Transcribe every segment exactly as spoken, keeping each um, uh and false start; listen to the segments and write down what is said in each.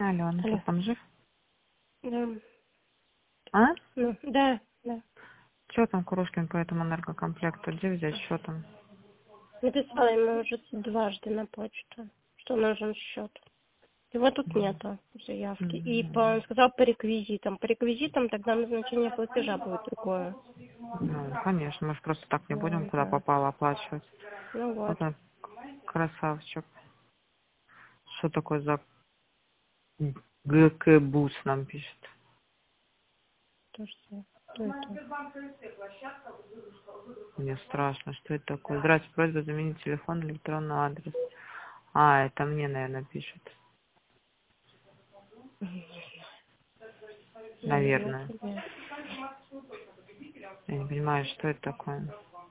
Алена, Алло. ты там жив? Да. А? Ну, да, да. Что там Курушкин по этому энергокомплекту? Где взять, что там? Написала ему уже дважды на почту, что нужен счет. Его тут нету заявки. И по, он сказал по реквизитам. По реквизитам тогда назначение платежа будет другое. Ну, конечно, мы же просто так не будем Ну, куда да. попало оплачивать. Ну вот. Вот он, красавчик. Что такое за ГК-бус нам пишет? То, что, что это? Мне страшно, что это такое? Здравствуйте, просьба заменить телефон, электронный адрес. А, это мне, наверное, пишет. Наверное, Наверное. тебе. Я не понимаю, что это такое.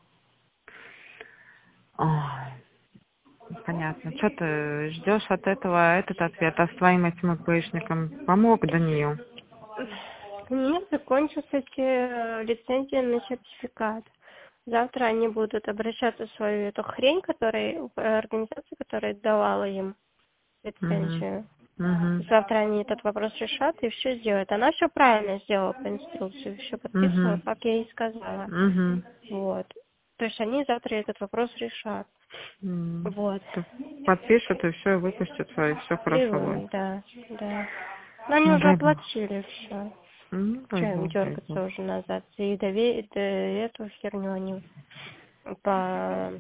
Ой, понятно. Что ты ждешь от этого этот ответ? А с твоим этим ИПшником помог Даниил? У меня закончился э, лицензия на сертификат. Завтра они будут обращаться в свою эту хрень, которая, организация, которая давала им Угу. лицензию. Угу. Завтра они этот вопрос решат и все сделают. Она все правильно сделала по инструкции, все подписывала, Угу. как я ей сказала. Угу. Вот. То есть они завтра этот вопрос решат. М. Вот. Подпишут и все, и выпустят, и все И, хорошо будет. да, да. Но они Ну уже дай бог. оплатили все. Ну дай Че им бог, дай бог. дергаться уже назад? И дове- это- эту херню они по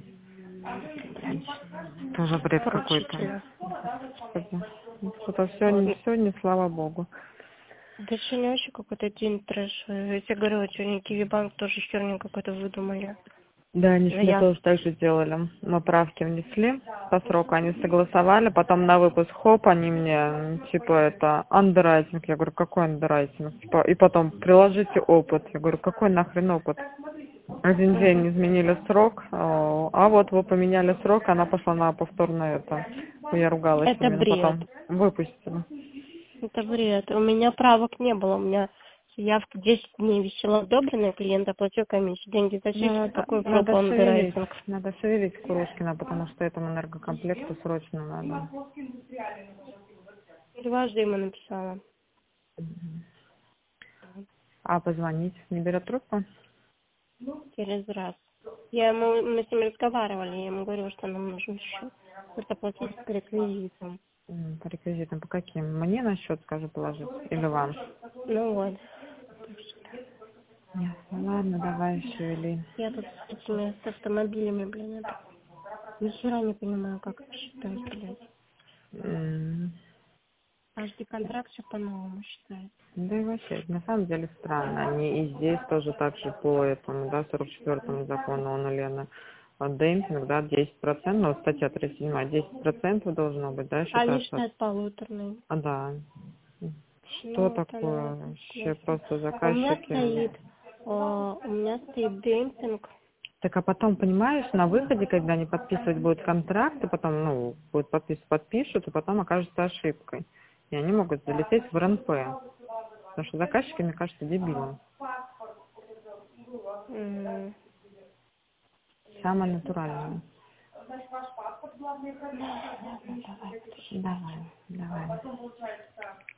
Тоже бред какой-то. поручителю. Господи. Что-то все, Вот. не все, не слава богу. Да сегодня вообще какой-то день трэш. Я тебе говорила, сегодня Киви-банк тоже херню какую-то выдумали. Да, они ж мне Заявку. тоже так же делали. Мы правки внесли по сроку, они согласовали, потом на выпуск хоп, они мне, м, типа, это, андеррайтинг. Я говорю, какой андеррайтинг? Типа, и потом, приложите опыт. Я говорю, какой нахрен опыт? Один Угу. день изменили срок, а а вот вы поменяли срок, она пошла на повторное это. Я ругалась Это именно, бред. потом выпустила. Это бред. У меня правок не было. У меня заявка десять дней висела одобренная, клиент оплатил комиссию. Деньги зачислили, Надо, какой надо флоп шевелить, андеррайтинг. надо шевелить Курушкина, потому что этому энергокомплекту срочно надо. Дважды ему написала. А позвонить? Не берет трубку? Через раз. Я ему, мы с ним разговаривали, я ему говорю, что нам нужен счет. Вот оплатить по реквизитам. М, По реквизитам, по каким? Мне на счет, скажу, положить? Или вам? Ну вот. Нет, ну ладно, давай шевели. Я тут с этими, с автомобилями, блин, это... Ни хера не понимаю, как это считать, блядь. М, Каждый контракт все по-новому считает. Да и вообще, на самом деле странно. Они и здесь тоже так же по этому, да, сорок четвёртому закону он Лена. Демпинг, да, десять процентов, ну, статья тридцать семь, десять процентов должно быть, да, Они считаться. считают полуторный. А, да. Что Ну вот такое она, вообще? ясно. Просто У меня заказчики. стоит, о, у меня стоит демпинг. Так, а потом, понимаешь, на выходе, когда они подписывать будут контракты, потом, ну, будут подписывать, подпишут, и потом окажется ошибкой. И они могут залететь в РНП. Потому что заказчики, мне кажется, дебилом. М, Самое натуральное. Ладно, давай, подожди. Давай, давай.